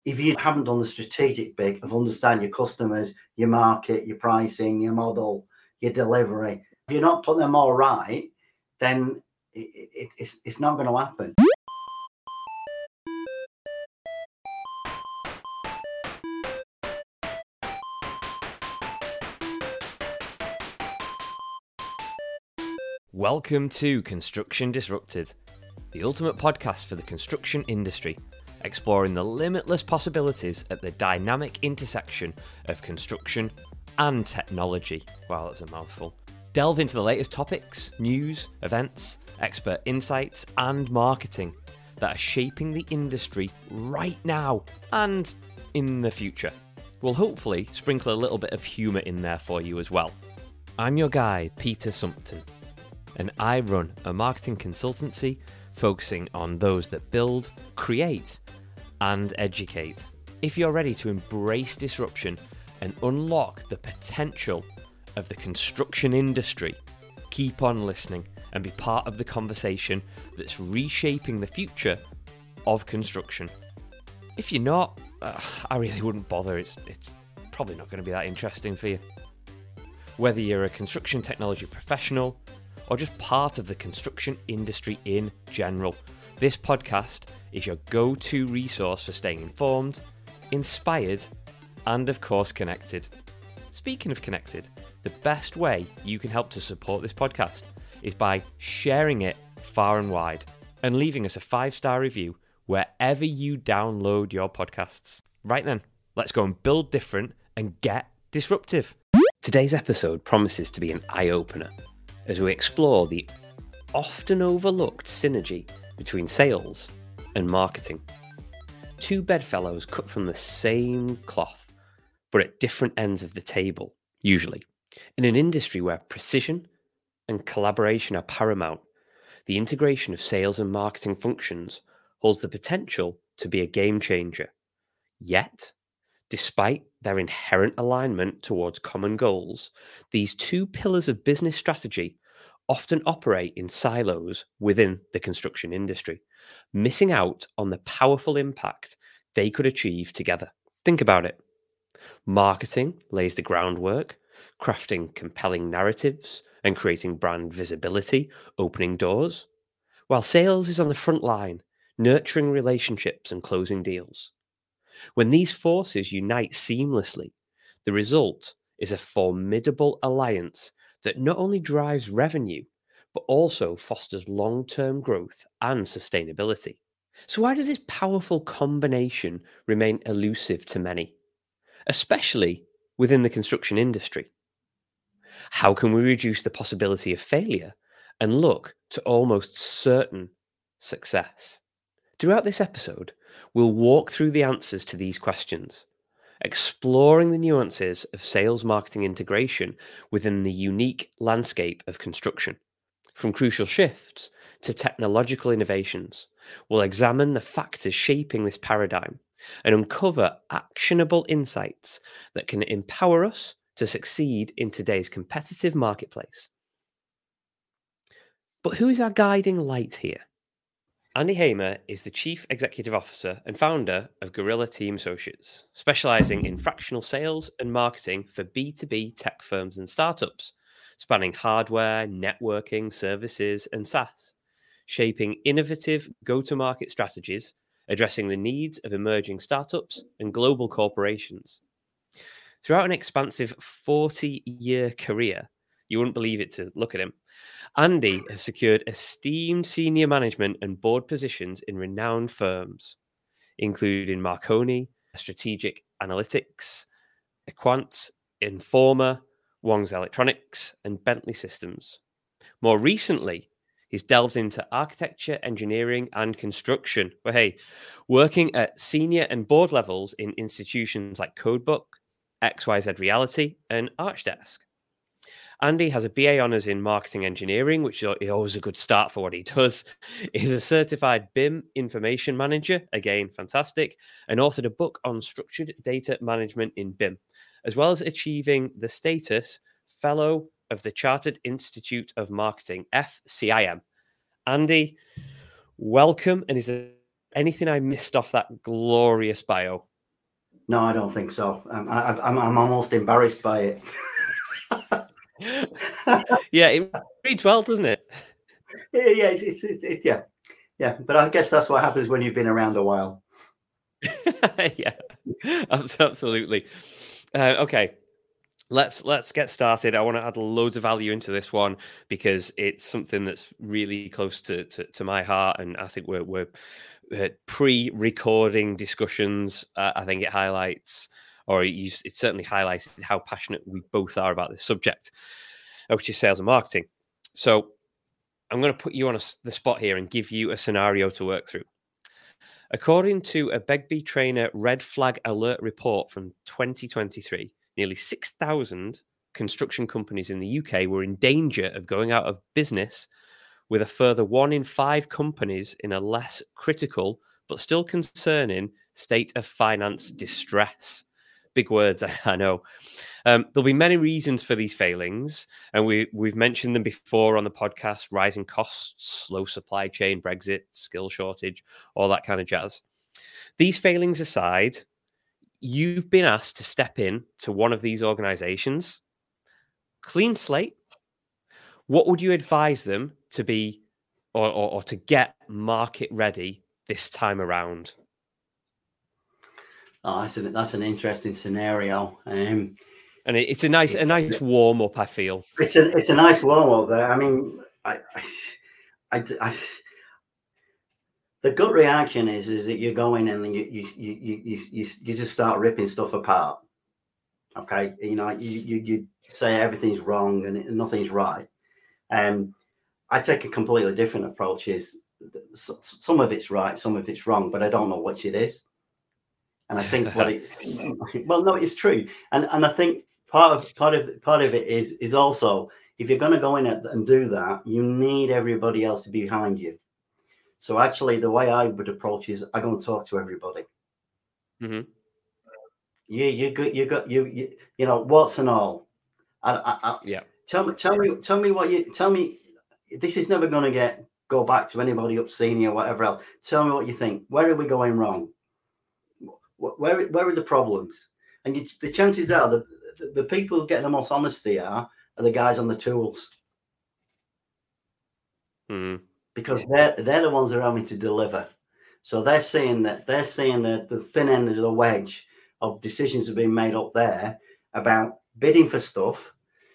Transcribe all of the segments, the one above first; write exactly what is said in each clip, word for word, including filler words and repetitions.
if you haven't done the strategic bit of understand your customers, your market, your pricing, your model, your delivery, if you're not putting them all right, then it, it, it's, it's not going to happen. Welcome to Construction Disrupted, the ultimate podcast for the construction industry, exploring the limitless possibilities at the dynamic intersection of construction and technology. Wow, that's a mouthful. Delve into the latest topics, news, events, expert insights, and marketing that are shaping the industry right now and in the future. We'll hopefully sprinkle a little bit of humour in there for you as well. I'm your guide, Peter Sumpton, and I run a marketing consultancy focusing on those that build, create, and educate. If you're ready to embrace disruption and unlock the potential of the construction industry, keep on listening and be part of the conversation that's reshaping the future of construction. If you're not, uh, I really wouldn't bother. It's, it's probably not going to be that interesting for you. Whether you're a construction technology professional or just part of the construction industry in general, this podcast is your go-to resource for staying informed, inspired, and of course connected. Speaking of connected, the best way you can help to support this podcast is by sharing it far and wide and leaving us a five-star review wherever you download your podcasts. Right then, let's go and build different and get disruptive. Today's episode promises to be an eye-opener as we explore the often overlooked synergy between sales and marketing. Two bedfellows cut from the same cloth, but at different ends of the table, usually. In an industry where precision and collaboration are paramount, the integration of sales and marketing functions holds the potential to be a game changer. Yet, despite their inherent alignment towards common goals, these two pillars of business strategy often operate in silos within the construction industry, missing out on the powerful impact they could achieve together. Think about it. Marketing lays the groundwork, crafting compelling narratives and creating brand visibility, opening doors, while sales is on the front line, nurturing relationships and closing deals. When these forces unite seamlessly, the result is a formidable alliance that not only drives revenue, but also fosters long-term growth and sustainability. So why does this powerful combination remain elusive to many, especially within the construction industry? How can we reduce the possibility of failure and look to almost certain success? Throughout this episode, we'll walk through the answers to these questions, exploring the nuances of sales marketing integration within the unique landscape of construction. From crucial shifts to technological innovations, we'll examine the factors shaping this paradigm and uncover actionable insights that can empower us to succeed in today's competitive marketplace. But who is our guiding light here? Andy Hamer is the Chief Executive Officer and founder of Gorilla Team Associates, specializing in fractional sales and marketing for B two B tech firms and startups, spanning hardware, networking, services, and SaaS, shaping innovative go-to-market strategies, addressing the needs of emerging startups and global corporations. Throughout an expansive forty-year career, you wouldn't believe it to look at him, Andy has secured esteemed senior management and board positions in renowned firms, including Marconi, Strategic Analytics, Equant, Informa, Wong's Electronics, and Bentley Systems. More recently, he's delved into architecture, engineering, and construction, where, hey, working at senior and board levels in institutions like Codebook, X Y Z Reality, and Archdesk. Andy has a B A Honours in Marketing Engineering, which is always a good start for what he does. He's a certified B I M Information Manager, again, fantastic, and authored a book on structured data management in B I M, as well as achieving the status Fellow of the Chartered Institute of Marketing, F C I M. Andy, welcome, and is there anything I missed off that glorious bio? No, I don't think so. Um, I, I'm, I'm almost embarrassed by it. Yeah, it reads well, doesn't it? Yeah, yeah, it's, it's, it's, it, yeah, yeah. But I guess that's what happens when you've been around a while. Yeah, absolutely. Uh, okay, let's let's get started. I want to add loads of value into this one because it's something that's really close to to, to my heart, and I think we're we're uh, pre-recording discussions. Uh, I think it highlights, or it, use, it certainly highlights how passionate we both are about this subject, which is sales and marketing. So I'm going to put you on a, the spot here and give you a scenario to work through. According to a Begbie Trainer Red Flag Alert report from twenty twenty-three, nearly six thousand construction companies in the U K were in danger of going out of business, with a further one in five companies in a less critical but still concerning state of finance distress. Big words, I know. Um, there'll be many reasons for these failings, and we, we've mentioned them before on the podcast: rising costs, slow supply chain, Brexit, skill shortage, all that kind of jazz. These failings aside, you've been asked to step in to one of these organizations, clean slate. What would you advise them to be or, or, or to get market ready this time around? Oh, that's an, that's an interesting scenario. Um, and it, it's a nice it's, a nice warm up, I feel. It's a it's a nice warm up there. I mean, I, I, I, I the gut reaction is is that you go in and you you you you you, you just start ripping stuff apart. Okay, you know, you you, you say everything's wrong and nothing's right. Um, I take a completely different approach. Is some of it's right, some of it's wrong, but I don't know which it is. And I think what it well, no, it's true. And and I think part of part of part of it is is also, if you're going to go in and do that, you need everybody else to be behind you. So actually, the way I would approach is I go and talk to everybody. Mm-hmm. You you got you got you you you know what's and all. I, I, I, yeah. Tell me tell me tell me what you tell me. This is never going to get go back to anybody up senior or whatever else. Tell me what you think. Where are we going wrong? Where where are the problems? And you, the chances are that the, the people who get the most honesty are are the guys on the tools, mm. because they're they're the ones that are having to deliver. So they're seeing that they're seeing that the thin end of the wedge of decisions are being made up there about bidding for stuff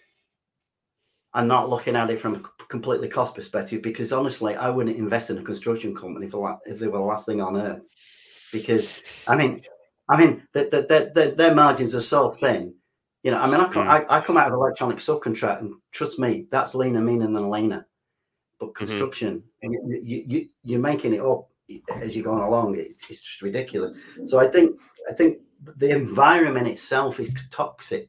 and not looking at it from a completely cost perspective. Because honestly, I wouldn't invest in a construction company for if they were the last thing on earth. Because I mean. I mean, the, the, the, the, their margins are so thin. You know, I mean, I come, mm. I, I come out of electronic subcontract, and trust me, that's leaner, meaner than leaner. But construction, mm-hmm. you, you, you, you're making it up as you're going along. It's, it's just ridiculous. So I think, I think the environment itself is toxic,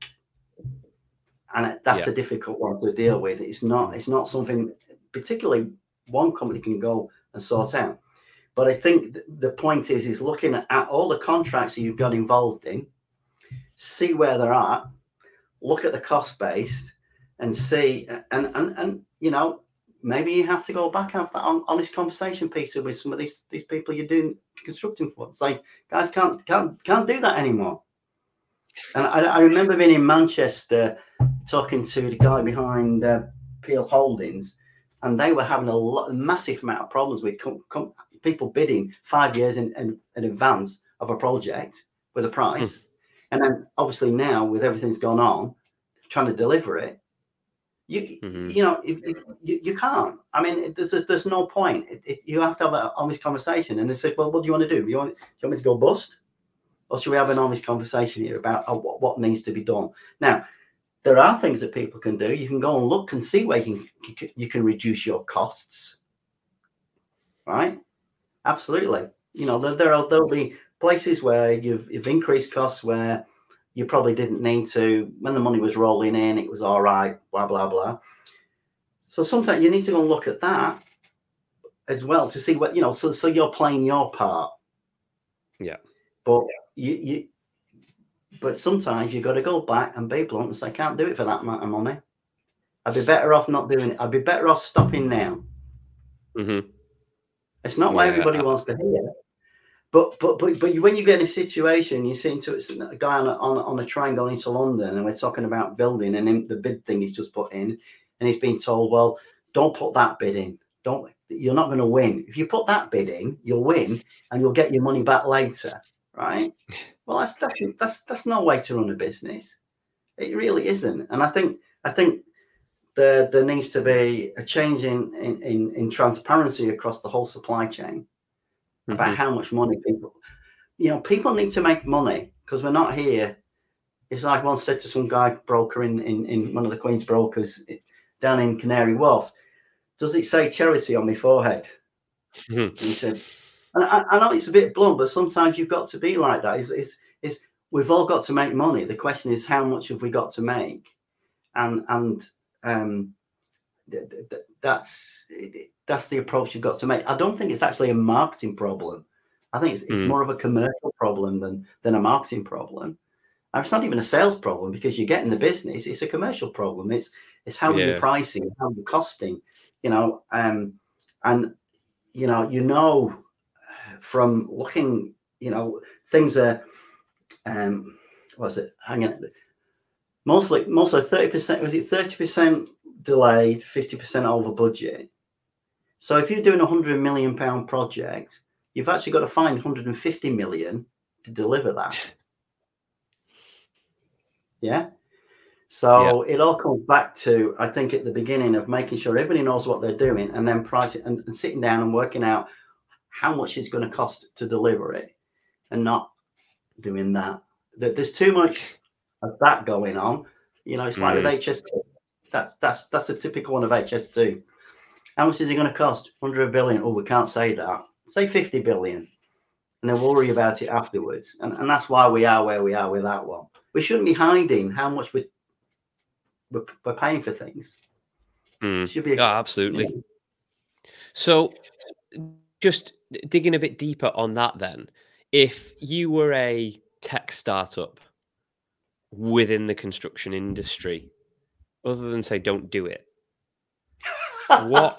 and that's yeah. a difficult one to deal with. It's not, it's not something particularly one company can go and sort out. But I think the point is, is looking at all the contracts that you've got involved in, see where they're at, look at the cost base, and see, and and and you know, maybe you have to go back and have that honest conversation piece with some of these these people you're doing constructing for. It's like, guys, can't can't can't do that anymore. And I, I remember being in Manchester talking to the guy behind uh, Peel Holdings, and they were having a lot, a massive amount of problems with com- com- people bidding five years in, in, in advance of a project with a price. Mm. And then obviously now with everything's gone on, trying to deliver it, you mm-hmm. you know, if, if, you, you can't. I mean, it, there's, there's no point. It, it, you have to have an honest conversation. And they said, well, what do you want to do? You want, do you want me to go bust? Or should we have an honest conversation here about oh, what, what needs to be done? Now, there are things that people can do. You can go and look and see where you can, you can reduce your costs, right? Absolutely. You know, there, there are, there'll be places where you've, you've increased costs where you probably didn't need to. When the money was rolling in, it was all right, blah, blah, blah. So sometimes you need to go and look at that as well to see what, you know, so, so you're playing your part. Yeah. But you, you but sometimes you've got to go back and be blunt and say, I can't do it for that amount of money. I'd be better off not doing it. I'd be better off stopping now. Mm-hmm. It's not what yeah. everybody wants to hear, but but but but when you get in a situation, you see into a guy on a, on, a, on a train going into London, and we're talking about building, and then the bid thing he's just put in, and he's been told, well, don't put that bid in. Don't. You're not going to win. If you put that bid in, you'll win, and you'll get your money back later, right? Well, that's that's that's, that's no way to run a business. It really isn't. And I think I think there there needs to be a change in in in, in transparency across the whole supply chain. About mm-hmm. how much money people, you know, people need to make money because we're not here. It's like once said to some guy broker in, in, in one of the Queen's brokers down in Canary Wharf, does it say charity on my forehead? And he said, and I, I know it's a bit blunt, but sometimes you've got to be like that. It's, it's, it's, we've all got to make money. The question is, how much have we got to make? And, and um, th- th- that's... It, That's the approach you've got to make. I don't think it's actually a marketing problem. I think it's, it's mm. more of a commercial problem than, than a marketing problem. And it's not even a sales problem because you get in the business. It's a commercial problem. It's it's how yeah. you're pricing, how you're costing, you know. Um, and you know, you know, from looking, you know, things are. Um, what was it? Hang on. Mostly, mostly thirty percent. Was it thirty percent delayed, fifty percent over budget? So if you're doing a hundred million pound project, you've actually got to find one hundred fifty million to deliver that. Yeah. So yeah. It all comes back to, I think, at the beginning of making sure everybody knows what they're doing, and then pricing and, and sitting down and working out how much it's going to cost to deliver it, and not doing that. There's too much of that going on. You know, it's like mm. with H S two. That's that's that's a typical one of H S two. How much is it going to cost? one hundred billion. Oh, we can't say that. Say fifty billion. And then worry about it afterwards. And, and that's why we are where we are with that one. We shouldn't be hiding how much we, we're, we're paying for things. Mm. Should be a, oh, absolutely. You know. So just digging a bit deeper on that then, if you were a tech startup within the construction industry, other than say, don't do it, what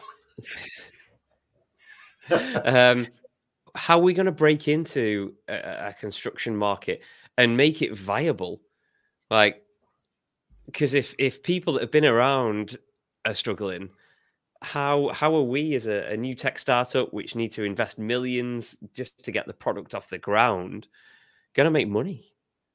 um how are we going to break into a, a construction market and make it viable? Like, because if if people that have been around are struggling, how how are we as a, a new tech startup, which need to invest millions just to get the product off the ground, going to make money?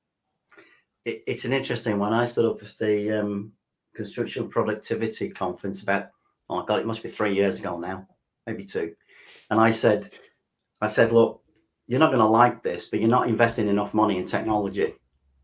It, it's an interesting one. I stood up at the um construction productivity conference about, oh my God, it must be three years ago now, maybe two. And I said, I said, look, you're not going to like this, but you're not investing enough money in technology.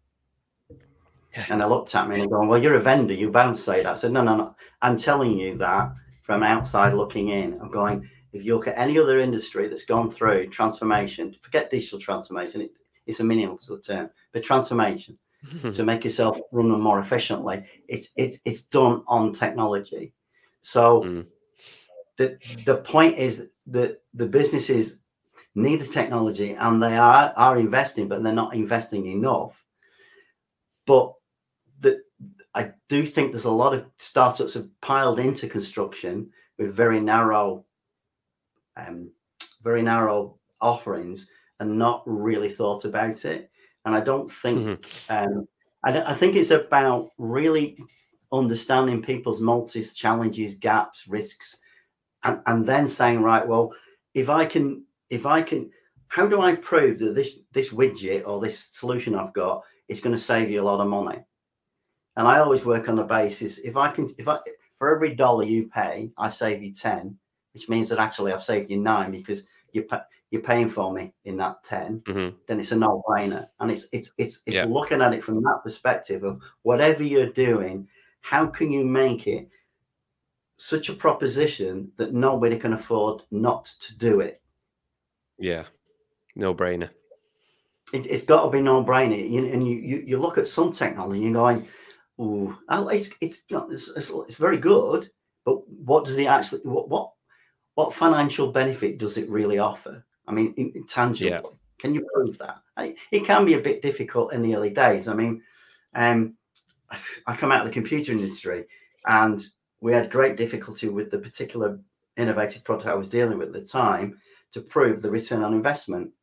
And they looked at me and they're going, well, you're a vendor. You're bound to say that. I said, no, no, no. I'm telling you that from outside looking in. I'm going, if you look at any other industry that's gone through transformation, forget digital transformation. It, it's a meaningless term, but transformation to make yourself run more efficiently. It's, it's, it's done on technology. So mm. the, the point is that the businesses need the technology and they are, are investing, but they're not investing enough. But the, I do think there's a lot of startups have piled into construction with very narrow, um, very narrow offerings and not really thought about it. And I don't think, mm-hmm. um, I, I think it's about really understanding people's motives, challenges, gaps, risks, and, and then saying, right, well, if I can, if I can, how do I prove that this this widget or this solution I've got is going to save you a lot of money? And I always work on the basis, if I can, if I, for every dollar you pay, I save you ten, which means that actually I've saved you nine because you pay, you're paying for me in that ten, mm-hmm. then it's a no-brainer. And it's it's it's it's yeah. looking at it from that perspective of whatever you're doing, how can you make it such a proposition that nobody can afford not to do it? Yeah, no-brainer. It, it's got to be no-brainer. You, and you, you you look at some technology, you're going, "Ooh, it's it's, you know, it's it's it's very good, but what does it actually? What what what financial benefit does it really offer? I mean, intangibly, yeah. Can you prove that? I, it can be a bit difficult in the early days. I mean, um, I come out of the computer industry, and we had great difficulty with the particular innovative product I was dealing with at the time to prove the return on investment.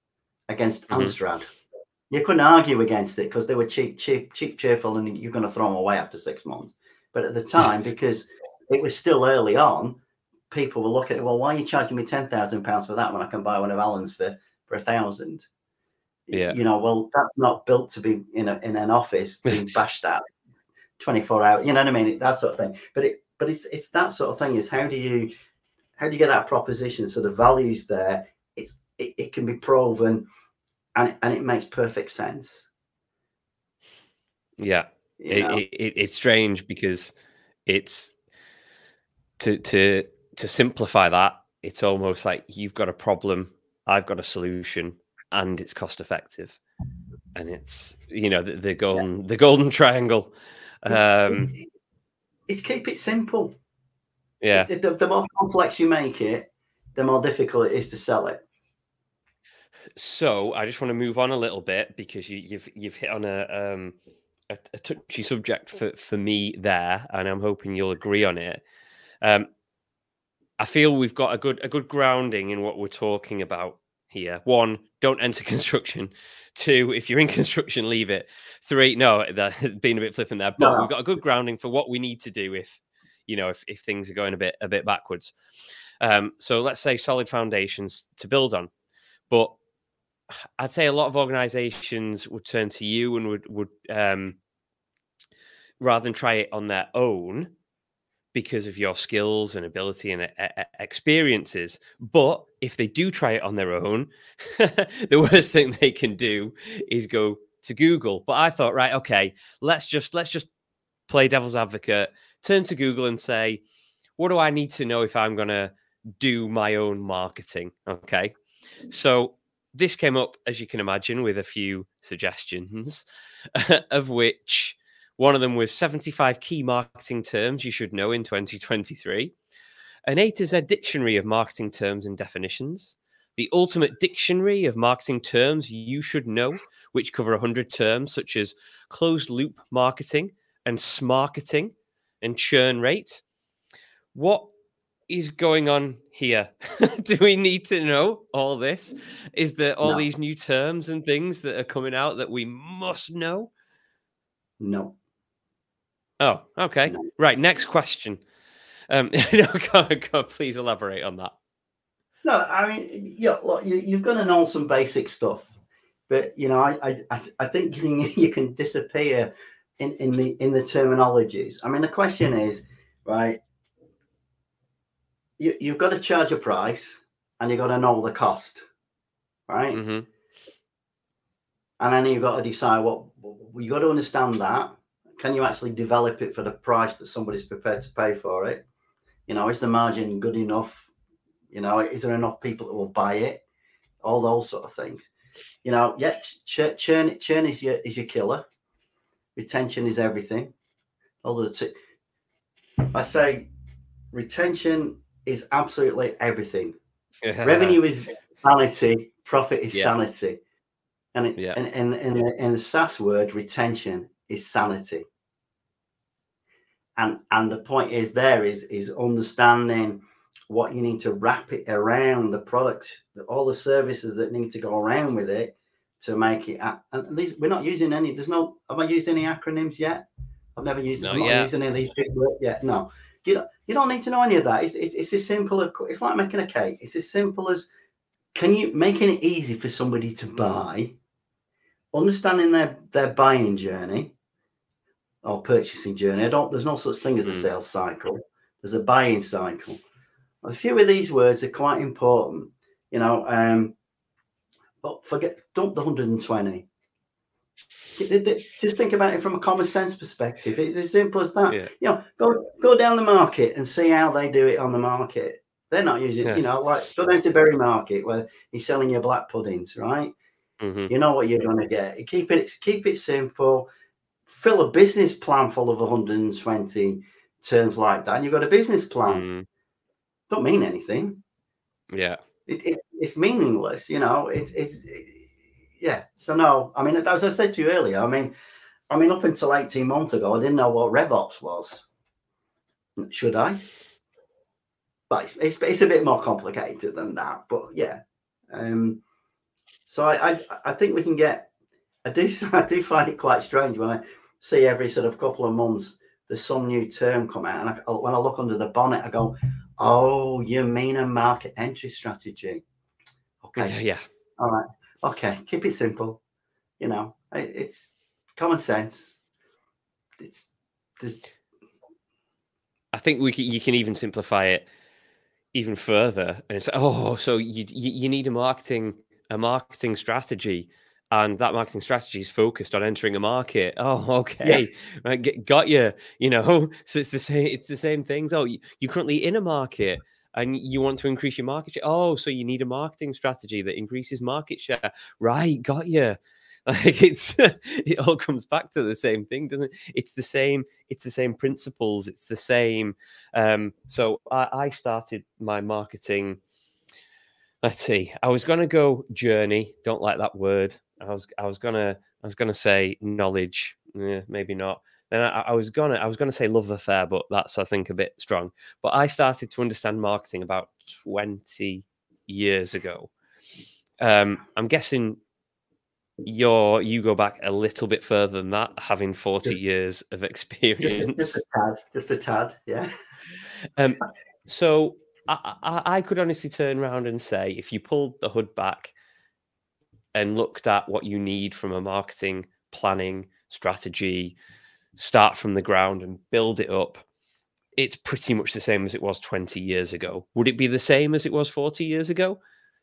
against Mm-hmm. Amstrad. You couldn't argue against it because they were cheap, cheap, cheap, cheerful, and you're going to throw them away after six months. But at the time, because it was still early on, people were looking at, well, why are you charging me ten thousand pounds for that when I can buy one of Allen's for for a thousand? Yeah. You know, well, that's not built to be in a in an office being bashed at twenty-four hours. You know what I mean? That sort of thing. But it, but it's it's that sort of thing. Is how do you how do you get that proposition? So the value's there. It's it, it can be proven, and and it makes perfect sense. Yeah, it, it, it, it's strange because it's to to to simplify that. It's almost like you've got a problem, I've got a solution, and it's cost effective, and it's you know the, the golden yeah. the golden triangle. Um, it, it, it's keep it simple. Yeah, it, the, the more complex you make it, the more difficult it is to sell it. So I just want to move on a little bit because you, you've you've hit on a um a, a touchy subject for for me there, and I'm hoping you'll agree on it. Um, I feel we've got a good a good grounding in what we're talking about here. One, don't enter construction. Two, if you're in construction, leave it. Three, no, that being a bit flippant there, but no. We've got a good grounding for what we need to do if you know if, if things are going a bit a bit backwards. Um, so let's say solid foundations to build on. But I'd say a lot of organizations would turn to you and would would um, rather than try it on their own, because of your skills and ability and uh, experiences. But if they do try it on their own, the worst thing they can do is go to Google. But I thought, right, okay, let's just let's just play devil's advocate, turn to Google and say, what do I need to know if I'm going to do my own marketing? Okay. So this came up, as you can imagine, with a few suggestions, of which one of them was seventy-five key marketing terms you should know in twenty twenty-three, an A to Z dictionary of marketing terms and definitions, the ultimate dictionary of marketing terms you should know, which cover one hundred terms such as closed loop marketing and smarketing and churn rate. What is going on here? Do we need to know all this? Is there all no. these new terms and things that are coming out that we must know? No. Oh, okay. No. Right. Next question. Um, no, go, go, please elaborate on that. No, I mean, yeah, look, you, you've got to know some basic stuff, but you know, I, I, I think you can, you can disappear in, in the in the terminologies. I mean, the question is, right? You, you've got to charge a price, and you've got to know the cost, right? Mm-hmm. And then you've got to decide what you've got to understand that. Can you actually develop it for the price that somebody's prepared to pay for it? You know, is the margin good enough? You know, is there enough people that will buy it? All those sort of things. You know, yeah, churn, churn, churn is your is your killer. Retention is everything. Although I say retention is absolutely everything. Yeah. Revenue is vanity, profit is yeah. sanity. And it, yeah. and, and, and in the SaaS word, retention is sanity. And and the point is there is is understanding what you need to wrap it around the product, all the services that need to go around with it to make it. And these, we're not using any. There's no. Have I used any acronyms yet? I've never used. I'm not using any of these big words yet. No, you don't. You don't need to know any of that. It's it's, it's as simple as it's like making a cake. It's as simple as can you making it easy for somebody to buy, understanding their their buying journey or purchasing journey. I don't. There's no such thing as a mm. sales cycle. There's a buying cycle. A few of these words are quite important, you know. Um, but forget, dump the one hundred twenty. Just think about it from a common sense perspective. It's as simple as that. Yeah. You know, go go down the market and see how they do it on the market. They're not using, yeah. you know, like go down to Berry Market where he's selling your black puddings, right? Mm-hmm. You know what you're going to get. Keep it keep it simple. Fill a business plan full of one hundred twenty terms like that, and you've got a business plan. Mm. Don't mean anything. Yeah, it, it it's meaningless. You know, it, it's it, yeah. So no, I mean, as I said to you earlier, I mean, I mean, up until eighteen months ago, I didn't know what RevOps was. Should I? But it's, it's it's a bit more complicated than that. But yeah, um, So I, I, I think we can get. I do, I do find it quite strange when I see every sort of couple of months there's some new term come out, and I, when I look under the bonnet, I go, "Oh, you mean a market entry strategy?" Okay, Yeah. All right. Okay. Keep it simple. You know, it's common sense. It's there's. I think we can, you can even simplify it even further, and it's oh, so you you, you need a marketing a marketing strategy, and that marketing strategy is focused on entering a market. Oh, okay, Yeah. right, get, got you. You know, so it's the same. It's the same things. Oh, you, you're currently in a market, and you want to increase your market share. Oh, so you need a marketing strategy that increases market share. Right, got you. Like it's it all comes back to the same thing, doesn't it? It's the same. It's the same principles. It's the same. Um, so I, I started my marketing. Let's see. I was gonna go journey. Don't like that word. I was I was gonna I was gonna say knowledge. Yeah, maybe not. Then I, I was gonna I was gonna say love affair, but that's I think a bit strong. But I started to understand marketing about twenty years ago. Um, I'm guessing you're you go back a little bit further than that, having forty Just, years of just, a, just a experience. tad. Just a tad. Yeah. Um, so I, I, I could honestly turn around and say, if you pulled the hood back and looked at what you need from a marketing planning strategy, start from the ground and build it up, it's pretty much the same as it was twenty years ago. Would it be the same as it was forty years ago?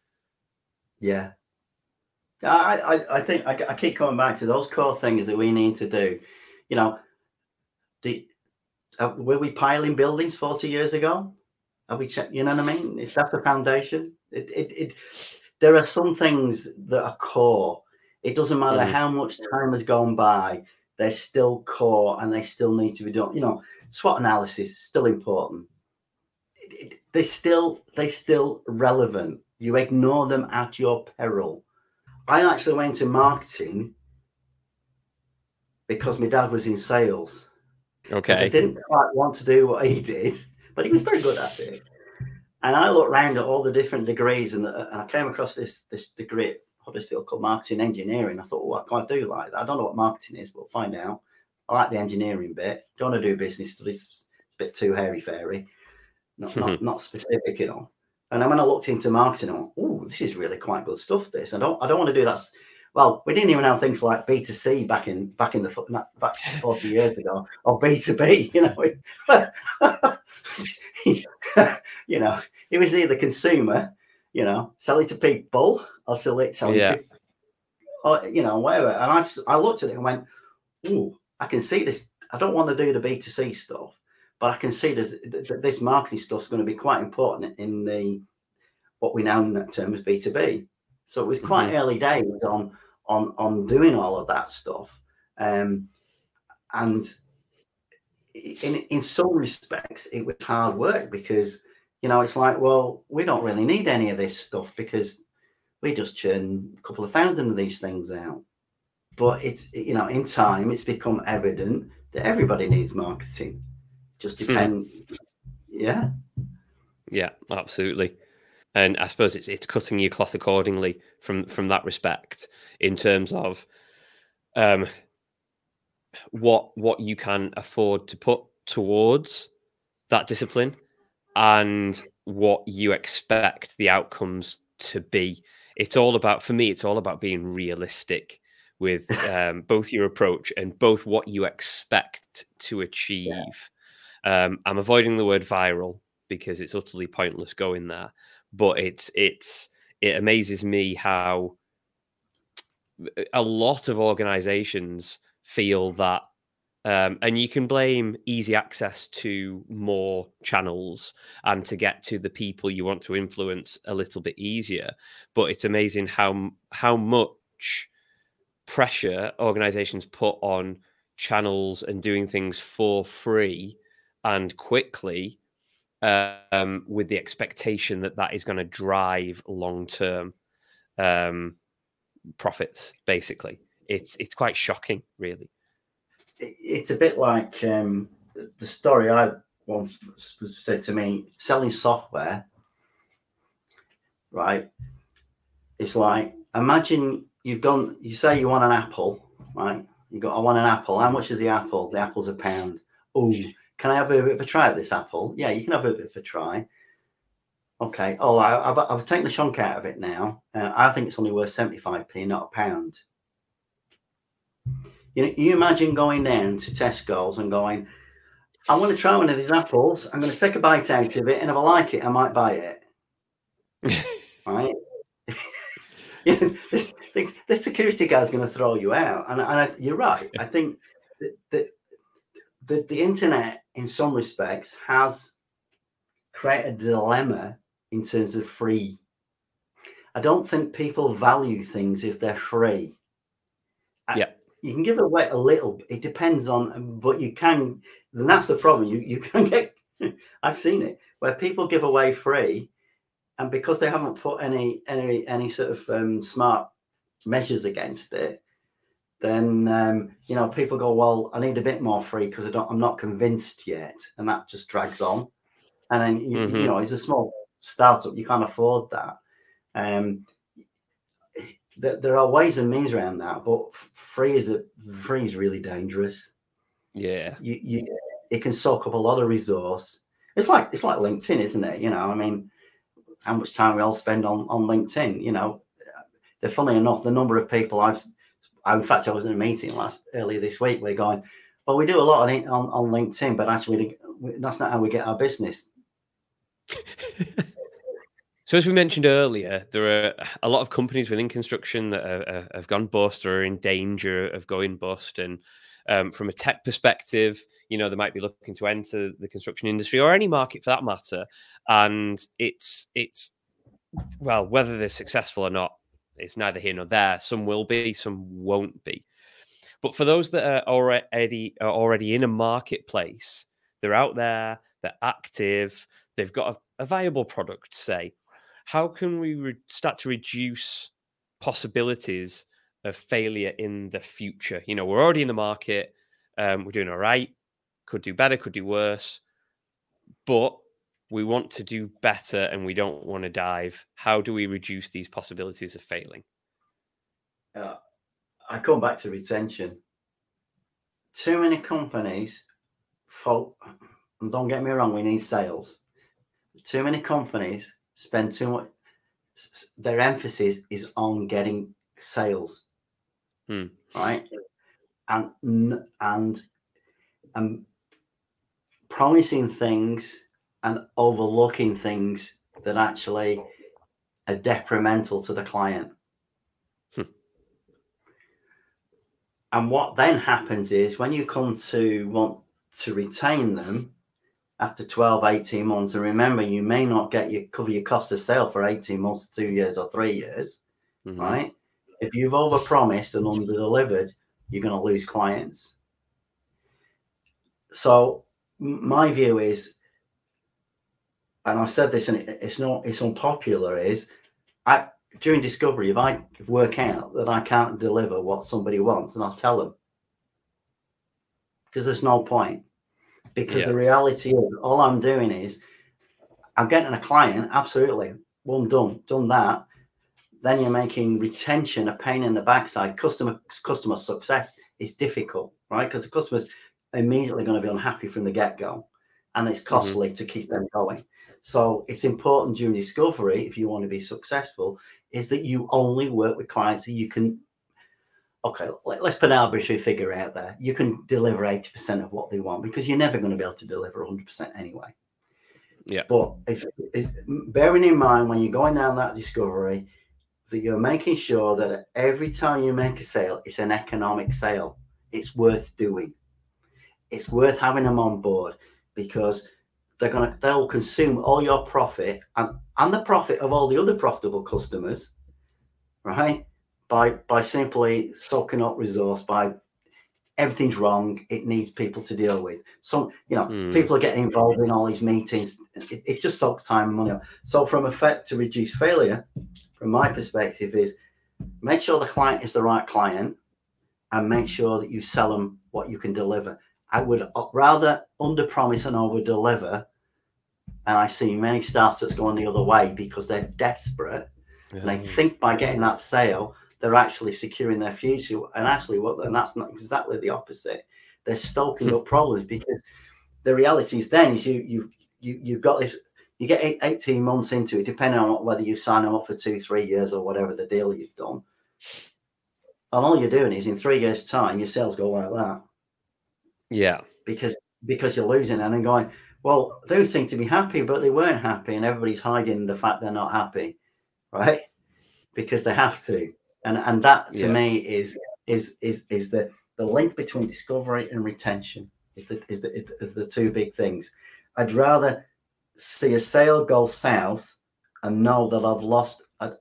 Yeah. I, I, I think I, I keep coming back to those core things that we need to do. You know, the, uh, were we piling buildings forty years ago? Are we, you know what I mean? If that's the foundation, it, it, it, there are some things that are core. It doesn't matter Mm-hmm. how much time has gone by, they're still core and they still need to be done. You know, SWOT analysis is still important. It, it, they still, they still relevant. You ignore them at your peril. I actually went to marketing because my dad was in sales. Because I Okay. didn't quite want to do what he did, but he was very good at it. And I looked around at all the different degrees, and, and I came across this this degree at Huddersfield called marketing engineering. I thought, well, what can I do like that? I don't know what marketing is, but find out. I like the engineering bit. Don't want to do business studies. It's a bit too hairy fairy, not not not specific, you know. And then when I looked into marketing, I went, oh, this is really quite good stuff. This I don't I don't want to do that. Well, we didn't even have things like B two C back in back in the back forty years ago, or B two B. You know, you know, it was either consumer, you know, sell it to people, or sell it, sell Yeah. it to, or, you know, whatever. And I just, I looked at it and went, ooh, I can see this. I don't want to do the B two C stuff, but I can see this this marketing stuff is going to be quite important in the what we now term as B two B. So it was quite Mm-hmm. early days on on on doing all of that stuff, um, and in in some respects it was hard work because you know it's like, well, we don't really need any of this stuff because we just churn a couple of thousand of these things out. But it's, you know, in time it's become evident that everybody needs marketing. Just depend. Yeah. Yeah, absolutely. And I suppose it's it's cutting your cloth accordingly from from that respect in terms of um, what what you can afford to put towards that discipline and what you expect the outcomes to be. It's all about, for me, it's all about being realistic with um, both your approach and both what you expect to achieve. Yeah. Um, I'm avoiding the word viral because it's utterly pointless going there, but it's it's it amazes me how a lot of organizations feel that um, and you can blame easy access to more channels and to get to the people you want to influence a little bit easier. But it's amazing how how much pressure organizations put on channels and doing things for free and quickly, um, with the expectation that that is going to drive long term um, profits. Basically, it's it's quite shocking, really. It's a bit like um, the story I once was said to me: selling software, right? It's like imagine you've gone, you say you want an apple, right? You got, I want an apple. How much is the apple? The apple's a pound. Oh, can I have a bit of a try at this apple? Yeah, you can have a bit of a try. Okay. Oh, I, I've, I've taken the chunk out of it now. Uh, I think it's only worth seventy-five p, not a pound. You know, you imagine going down to Tesco's and going, I want to try one of these apples. I'm going to take a bite out of it, and if I like it, I might buy it. Right? Yeah, the, the security guy's going to throw you out, and, and I, you're right. I think that the, the the internet, in some respects, has created a dilemma in terms of free. I don't think people value things if they're free. Yeah. You can give away a little. It depends on, but you can. And that's the problem. You you can get. I've seen it where people give away free, and because they haven't put any any any sort of um, smart measures against it, then um, you know people go, well, I need a bit more free because I don't. I'm not convinced yet, and that just drags on. And then you, mm-hmm. you know, as a small startup, you can't afford that. Um, There are ways and means around that, but free is a free is really dangerous. Yeah, you, you it can soak up a lot of resource. It's like it's like LinkedIn, isn't it? You know, I mean, how much time we all spend on on LinkedIn? You know, they're funny enough. The number of people I've, I, in fact, I was in a meeting last earlier this week. We're going, well, we do a lot on on, on LinkedIn, but actually, that's not how we get our business. So as we mentioned earlier, there are a lot of companies within construction that are, have gone bust or are in danger of going bust. And um, from a tech perspective, you know, they might be looking to enter the construction industry or any market for that matter. And it's, it's well, whether they're successful or not, it's neither here nor there. Some will be, some won't be. But for those that are already, are already in a marketplace, they're out there, they're active, they've got a, a viable product, say. How can we re- start to reduce possibilities of failure in the future? You know, we're already in the market. Um, we're doing all right. Could do better, could do worse. But we want to do better and we don't want to dive. How do we reduce these possibilities of failing? Uh, I come back to retention. Too many companies, folk, and don't get me wrong, we need sales. Too many companies spend too much, their emphasis is on getting sales, hmm. right? And and and promising things and overlooking things that actually are detrimental to the client. Hmm. And what then happens is when you come to want to retain them after twelve, eighteen months, and remember, you may not get your cover your cost of sale for eighteen months, two years, or three years, mm-hmm. right? If you've overpromised and under-delivered, you're going to lose clients. So my view is, and I said this, and it's not, it's unpopular, is I during discovery, if I work out that I can't deliver what somebody wants, then I'll tell them, because there's no point. Because yeah. the reality is, all I'm doing is I'm getting a client, absolutely, one done, done that. Then you're making retention a pain in the backside. Customer customer success is difficult, right? Because the customer's immediately going to be unhappy from the get-go, and it's costly mm-hmm. to keep them going. So it's important during discovery, if you want to be successful, is that you only work with clients that you can, okay, let's put an arbitrary figure out there. You can deliver eighty percent of what they want, because you're never going to be able to deliver one hundred percent anyway. Yeah. But if, if bearing in mind when you're going down that discovery, that you're making sure that every time you make a sale, it's an economic sale. It's worth doing. It's worth having them on board, because they're gonna they'll consume all your profit and, and the profit of all the other profitable customers, right? By by simply soaking up resource, by everything's wrong, it needs people to deal with. So, you know, mm. people are getting involved in all these meetings. It, it just soaks time and money up. So from effect to reduce failure, from my perspective, is make sure the client is the right client and make sure that you sell them what you can deliver. I would rather under promise and over deliver. And I see many startups going the other way because they're desperate Yeah. And they think by getting that sale, they're actually securing their future. And actually, what and that's not exactly the opposite. They're stoking up problems, because the reality is then is you you you you've got this. You get eight, eighteen months into it, depending on whether you sign them up for two, three years or whatever the deal you've done. And all you're doing is in three years' time, your sales go like that. Yeah. Because because you're losing and then going, well, they seem to be happy, but they weren't happy, and everybody's hiding the fact they're not happy, right? Because they have to. And and that to yeah. me is is is is the the link between discovery and retention is the is the is the two big things. I'd rather see a sale go south and know that I've lost. A,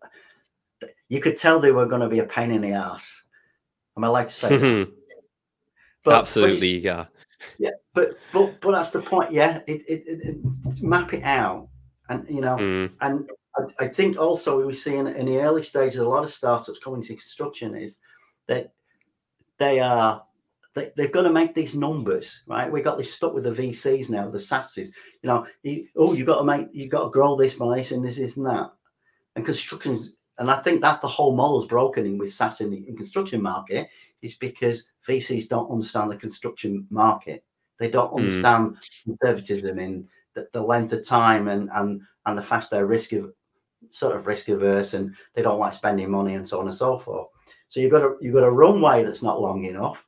you could tell they were going to be a pain in the ass. Am I allowed to say that? But, Absolutely, but yeah. Yeah, but but but that's the point. Yeah, it it, it, it map it out, and you know, mm. and I, I think also we see in, in the early stages a lot of startups coming to construction is that they are. They, they're going to make these numbers, right? We got this stuck with the V Cs now, the SaaSes. You know, you, oh, you got to make, you got to grow this by this and this, this and that. And construction's, and I think that's the whole model's broken in with SaaS in the in construction market, is because V Cs don't understand the construction market. They don't understand mm. conservatism in the, the length of time and and and the fact they're risk of sort of risk averse, and they don't like spending money and so on and so forth. So you've got a you've got a runway that's not long enough,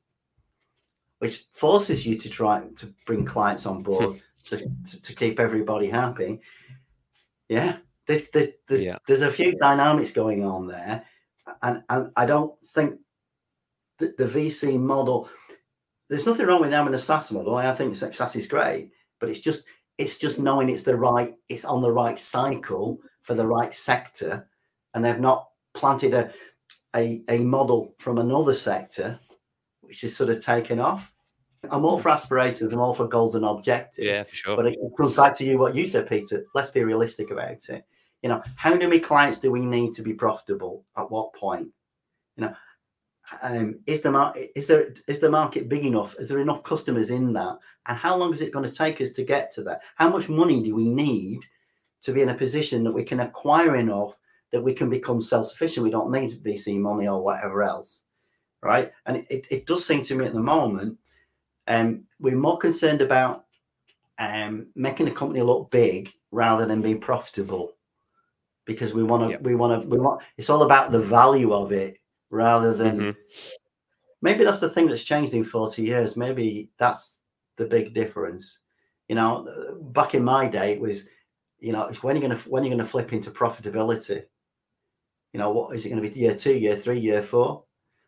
which forces you to try to bring clients on board to, to, to keep everybody happy. Yeah, there, there, there's, yeah. there's a few dynamics going on there. And, and I don't think that the V C model, there's nothing wrong with having a SaaS model. I think SaaS is great, but it's just it's just knowing it's the right, it's on the right cycle for the right sector. And they've not planted a, a, a model from another sector, which is sort of taken off. I'm all for aspirations. I'm all for goals and objectives. Yeah, for sure. But it comes back to you, what you said, Peter. Let's be realistic about it. You know, how many clients do we need to be profitable? At what point? You know, um, is the market is there is the market big enough? Is there enough customers in that? And how long is it going to take us to get to that? How much money do we need to be in a position that we can acquire enough that we can become self-sufficient? We don't need V C money or whatever else, right? And it, it does seem to me at the moment. Um, we're more concerned about um, making the company look big rather than being profitable, because we want to. Yep. We want to. We want. It's all about the value of it rather than. Mm-hmm. Maybe that's the thing that's changed in forty years. Maybe that's the big difference. You know, back in my day, it was, you know, it's when you're gonna when you're gonna flip into profitability. You know, what is it going to be? Year two, year three, year four.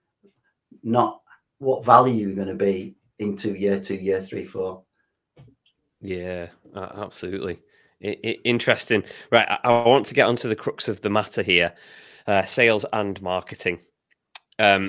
Not what value you're going to be into year two, year three, four. Yeah, uh, absolutely. I, I, interesting. Right, I, I want to get onto the crux of the matter here, uh, sales and marketing. Um,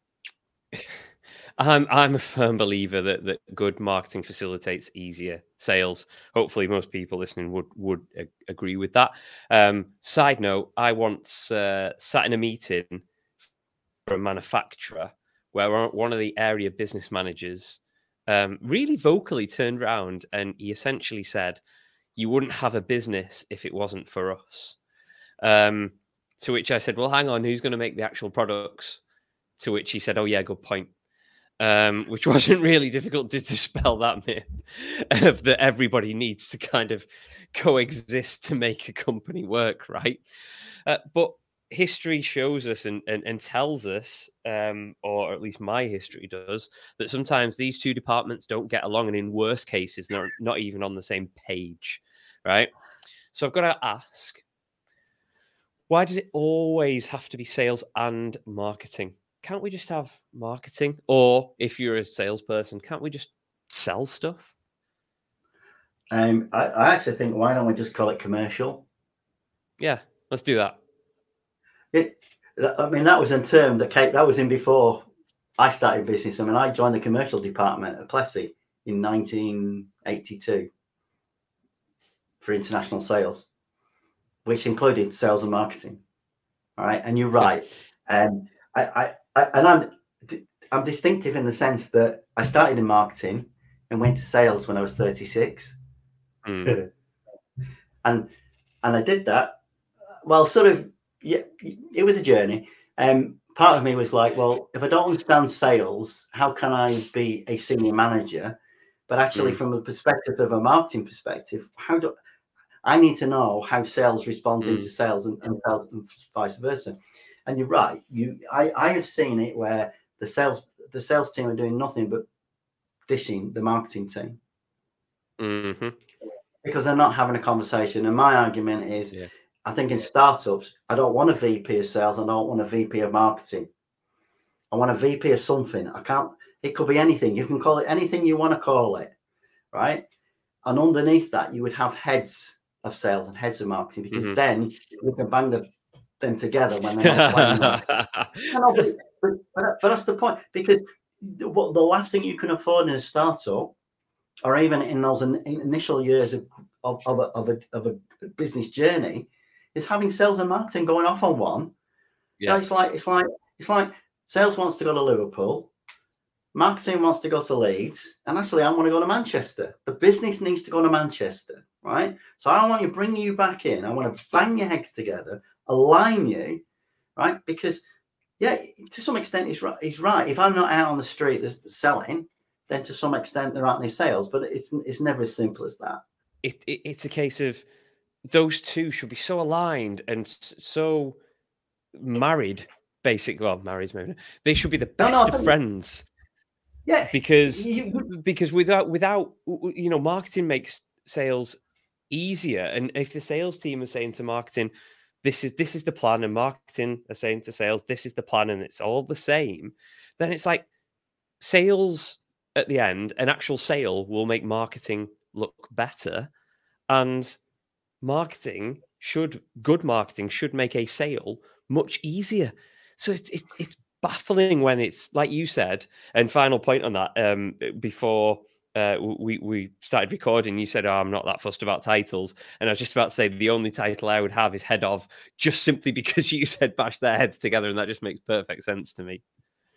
I'm I'm a firm believer that that good marketing facilitates easier sales. Hopefully, most people listening would would a- agree with that. Um, side note: I once uh, sat in a meeting for a manufacturer where one of the area business managers um, really vocally turned around and he essentially said, "You wouldn't have a business if it wasn't for us." Um, to which I said, "Well, hang on, who's going to make the actual products?" To which he said, "Oh yeah, good point." Um, which wasn't really difficult to dispel that myth of that everybody needs to kind of coexist to make a company work, right? Uh, but history shows us and, and, and tells us, um, or at least my history does, that sometimes these two departments don't get along, and in worst cases, they're not even on the same page, right? So I've got to ask, why does it always have to be sales and marketing? Can't we just have marketing? Or if you're a salesperson, can't we just sell stuff? Um, I, I actually think, why don't we just call it commercial? Yeah, let's do that. It, I mean, that was a term that came, that was in before I started business. I mean, I joined the commercial department at Plessey in nineteen eighty-two for international sales, which included sales and marketing. All right, and you're right. Um, I, I, I, and I'm, I'm distinctive in the sense that I started in marketing and went to sales when I was thirty-six, mm. and and I did that. Well, sort of yeah, it was a journey. Um, part of me was like, well, if I don't understand sales, how can I be a senior manager? But actually, mm. from the perspective of a marketing perspective, how do I need to know how sales responds mm. into sales and, and sales and vice versa? And you're right. You, I, I have seen it where the sales, the sales team are doing nothing but dishing the marketing team mm-hmm. because they're not having a conversation. And my argument is, yeah. I think in startups, I don't want a V P of sales. I don't want a V P of marketing. I want a V P of something. I can't. It could be anything. You can call it anything you want to call it, right? And underneath that, you would have heads of sales and heads of marketing, because mm-hmm. then you can bang the, them together when they're not playing. no, but, but, but, but that's the point, because what the last thing you can afford in a startup, or even in those in, in initial years of of, of, a, of, a, of a business journey, is having sales and marketing going off on one. Yeah, you know, it's like it's like it's like sales wants to go to Liverpool. Marketing wants to go to Leeds, and actually I want to go to Manchester. The business needs to go to Manchester, right? So I want to bring you back in. I want to bang your heads together, align you, right? Because, yeah, to some extent he's right. He's right. If I'm not out on the street selling, then to some extent there aren't any sales. But it's it's never as simple as that. It, it it's a case of those two should be so aligned and so married. Basically, well, married maybe they should be the best no, no, of friends. Yeah, because because without without you know, marketing makes sales easier, and if the sales team are saying to marketing, this is this is the plan, and marketing are saying to sales, this is the plan, and it's all the same, then it's like sales at the end, an actual sale will make marketing look better, and marketing should good marketing should make a sale much easier. So it's it's it's baffling when it's like you said. And final point on that, um, before uh, we we started recording, you said, "Oh, I'm not that fussed about titles," and I was just about to say the only title I would have is head of, just simply because you said bash their heads together, and that just makes perfect sense to me.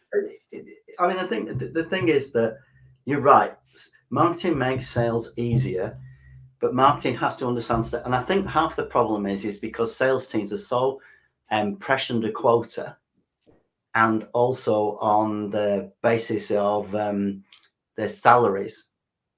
I mean, I think the thing is that you're right. Marketing makes sales easier, but marketing has to understand that. And I think half the problem is is because sales teams are so um, pressed under quota, and also on the basis of um, their salaries.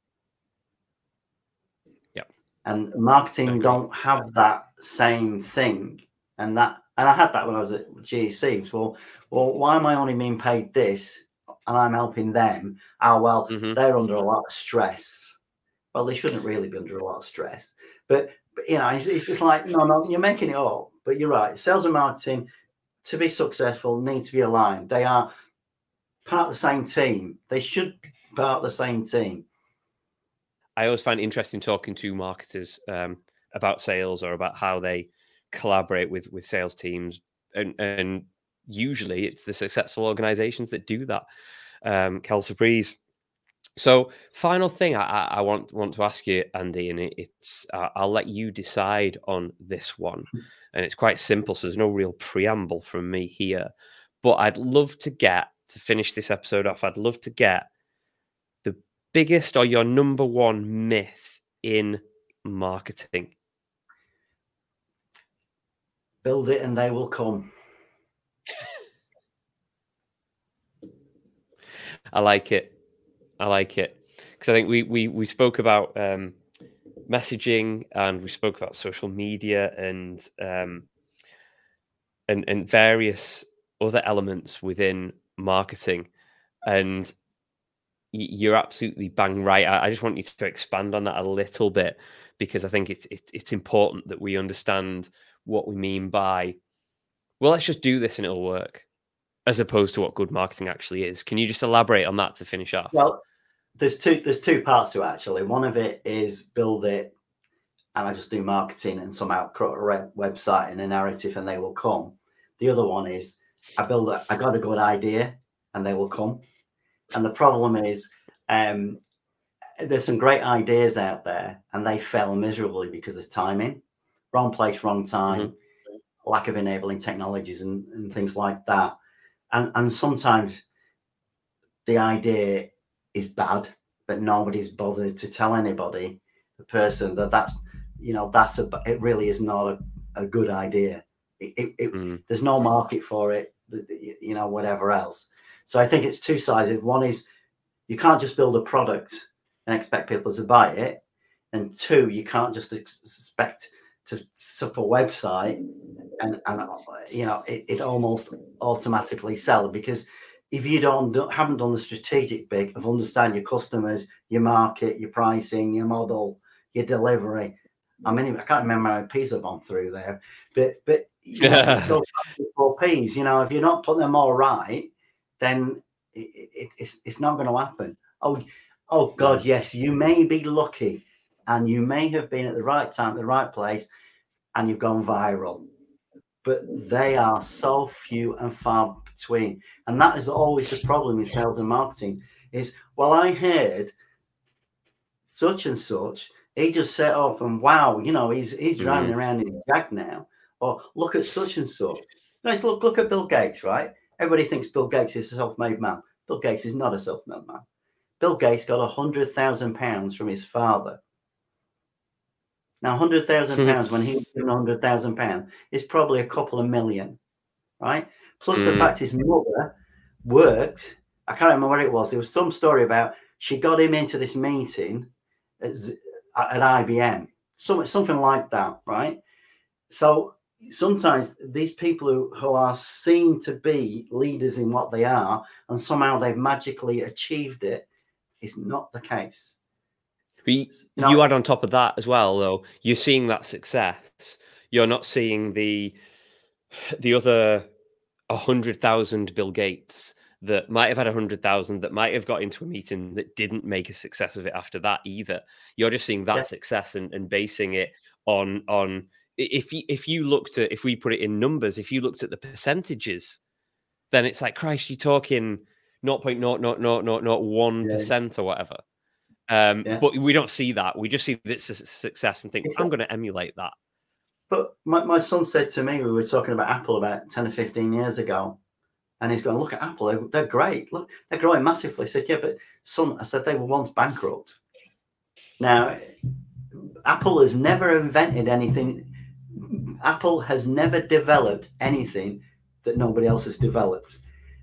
Yeah. And marketing okay. don't have that same thing. And that, and I had that when I was at G E C. Well, well, why am I only being paid this and I'm helping them? Oh, well, mm-hmm. they're under a lot of stress. Well, they shouldn't really be under a lot of stress. But, but you know, it's, it's just like, no, no, you're making it up. But you're right. Sales and marketing, to be successful, need to be aligned. They are part of the same team. They should be part of the same team. I always find it interesting talking to marketers um, about sales or about how they collaborate with with sales teams, and and usually it's the successful organizations that do that. Um, Kel Surprise. So, final thing I, I want want to ask you, Andy, and it, it's uh, I'll let you decide on this one, and it's quite simple, so there's no real preamble from me here. But I'd love to get to finish this episode off. I'd love to get the biggest or your number one myth in marketing. Build it and they will come. I like it. I like it. Because I think we we we spoke about um, messaging, and we spoke about social media and um, and and various other elements within marketing. And you're absolutely bang right. I, I just want you to expand on that a little bit, because I think it's it, it's important that we understand what we mean by, well, let's just do this and it'll work, as opposed to what good marketing actually is. Can you just elaborate on that to finish off? Well, there's two there's two parts to it, actually. One of it is build it, and I just do marketing and somehow create a website and a narrative and they will come. The other one is I build a, I got a good idea and they will come. And the problem is um, there's some great ideas out there and they fail miserably because of timing, wrong place, wrong time, mm-hmm. lack of enabling technologies and, and things like that. And and sometimes the idea is bad, but nobody's bothered to tell anybody, the person, that that's, you know, that's a, it really is not a, a good idea. It, it, it, mm. There's no market for it, you know, whatever else. So I think it's two-sided. One is you can't just build a product and expect people to buy it. And two, you can't just expect to set up a website and, and you know, it, it almost automatically sell, because if you don't, don't haven't done the strategic bit of understand your customers, your market, your pricing, your model, your delivery. I mean, I can't remember how many P's I've gone through there, but but you know, it goes back to four P's. You know, if you're not putting them all right, then it, it, it's it's not going to happen. Oh, oh God, yes, you may be lucky, and you may have been at the right time, at the right place, and you've gone viral. But they are so few and far between. And that is always the problem in sales and marketing is, well, I heard such and such, he just set up and wow, you know, he's he's driving mm. around in a Jag now. Or look at such and such. Nice, look, look at Bill Gates, right? Everybody thinks Bill Gates is a self-made man. Bill Gates is not a self-made man. Bill Gates got a hundred thousand pounds from his father. Now, one hundred thousand pounds, when he was given one hundred thousand pounds, is probably a couple of million, right? Plus mm. the fact his mother worked, I can't remember what it was. There was some story about she got him into this meeting at, at I B M, some, something like that, right? So sometimes these people who, who are seen to be leaders in what they are, and somehow they've magically achieved it, is not the case. You, you, know, you add on top of that as well, though, you're seeing that success. You're not seeing the the other one hundred thousand Bill Gates that might have had one hundred thousand, that might have got into a meeting that didn't make a success of it after that either. You're just seeing that yeah. success and, and basing it on, on if you, if you looked at, if we put it in numbers, if you looked at the percentages, then it's like, Christ, you're talking zero point zero zero zero zero zero one percent yeah. or whatever. Um, yeah. But we don't see that. We just see this success and think, exactly. I'm going to emulate that. But my, my son said to me, we were talking about Apple about ten or fifteen years ago, and he's going, look at Apple. They're, they're great. Look, they're growing massively. I said, yeah, but son, I said, they were once bankrupt. Now, Apple has never invented anything. Apple has never developed anything that nobody else has developed.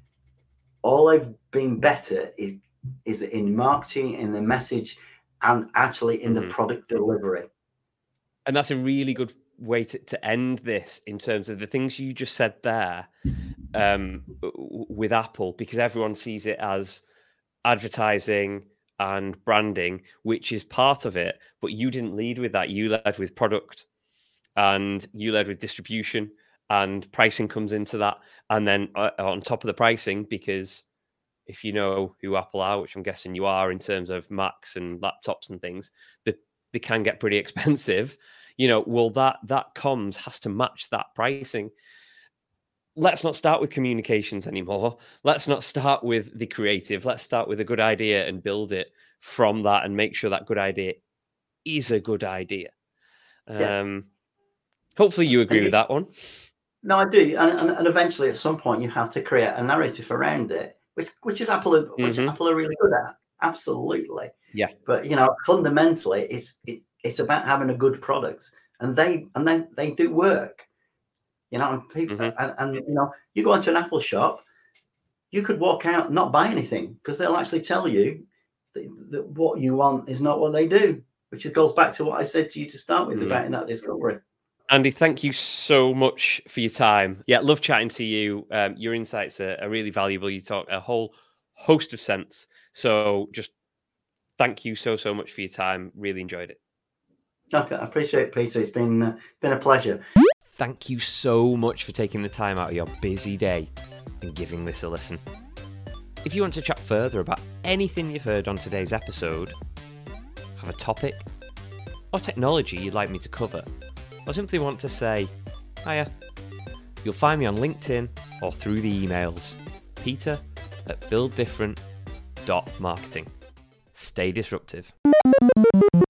All they've been better is is in marketing, in the message, and actually in mm-hmm. the product delivery. And that's a really good way to, to end this in terms of the things you just said there um, with Apple, because everyone sees it as advertising and branding, which is part of it, but you didn't lead with that. You led with product, and you led with distribution, and pricing comes into that. And then uh, on top of the pricing, because if you know who Apple are, which I'm guessing you are in terms of Macs and laptops and things, they, they can get pretty expensive. You know, well, that that comms has to match that pricing. Let's not start with communications anymore. Let's not start with the creative. Let's start with a good idea and build it from that and make sure that good idea is a good idea. Yeah. Um, hopefully you agree you, with that one. No, I do. And, and, and eventually at some point you have to create a narrative around it. Which, which is Apple, which mm-hmm. Apple are really good at, absolutely. Yeah. But you know, fundamentally, it's it, it's about having a good product, and they and then they do work. You know, and people, mm-hmm. and, and you know, you go into an Apple shop, you could walk out and not buy anything because they'll actually tell you that, that what you want is not what they do, which goes back to what I said to you to start with mm-hmm. about in that discovery. Andy, thank you so much for your time. Yeah, love chatting to you. Um, your insights are, are really valuable. You talk a whole host of sense. So just thank you so, so much for your time. Really enjoyed it. Okay, I appreciate it, Peter. It's been, uh, been a pleasure. Thank you so much for taking the time out of your busy day and giving this a listen. If you want to chat further about anything you've heard on today's episode, have a topic or technology you'd like me to cover, or simply want to say, hiya, you'll find me on LinkedIn or through the emails, peter at build different dot marketing. Stay disruptive.